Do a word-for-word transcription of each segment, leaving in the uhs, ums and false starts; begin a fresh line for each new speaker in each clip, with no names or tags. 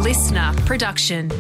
listener production.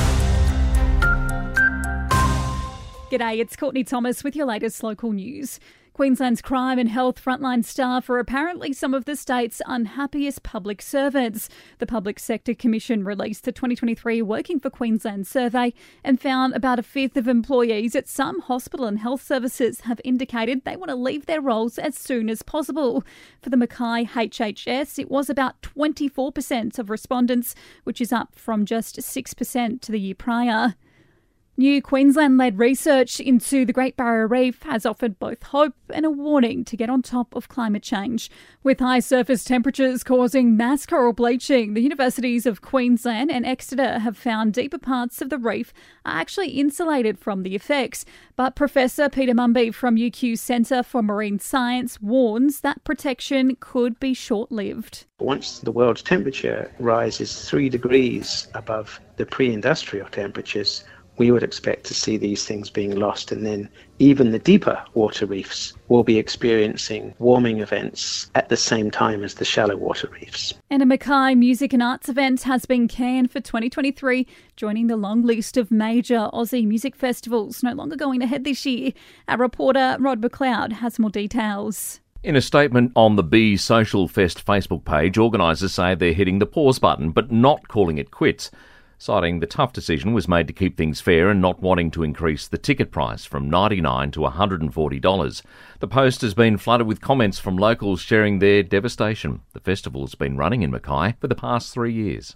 G'day, it's Courtney Thomas with your latest local news. Queensland's crime and health frontline staff are apparently some of the state's unhappiest public servants. The Public Sector Commission released the twenty twenty-three Working for Queensland survey and found about a fifth of employees at some hospital and health services have indicated they want to leave their roles as soon as possible. For the Mackay H H S, it was about twenty-four percent of respondents, which is up from just six percent to the year prior. New Queensland-led research into the Great Barrier Reef has offered both hope and a warning to get on top of climate change. With high surface temperatures causing mass coral bleaching, the universities of Queensland and Exeter have found deeper parts of the reef are actually insulated from the effects. But Professor Peter Mumby from U Q's Centre for Marine Science warns that protection could be short-lived.
Once the world's temperature rises three degrees above the pre-industrial temperatures, we would expect to see these things being lost, and then even the deeper water reefs will be experiencing warming events at the same time as the shallow water reefs.
And a Mackay Music and Arts event has been canned for twenty twenty-three, joining the long list of major Aussie music festivals no longer going ahead this year. Our reporter Rod McLeod has more details.
In a statement on the Be Social Fest Facebook page, organisers say they're hitting the pause button but not calling it quits, citing the tough decision was made to keep things fair and not wanting to increase the ticket price from ninety-nine dollars to one hundred forty dollars. The post has been flooded with comments from locals sharing their devastation. The festival's been running in Mackay for the past three years.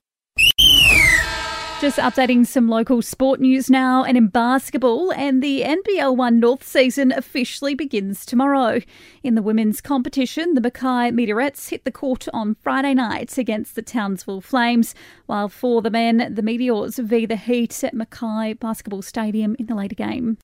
Just updating some local sport news now, and in basketball, and the N B L One North season officially begins tomorrow. In the women's competition, the Mackay Meteorettes hit the court on Friday night against the Townsville Flames, while for the men, the Meteors v the Heat at Mackay Basketball Stadium in the later game.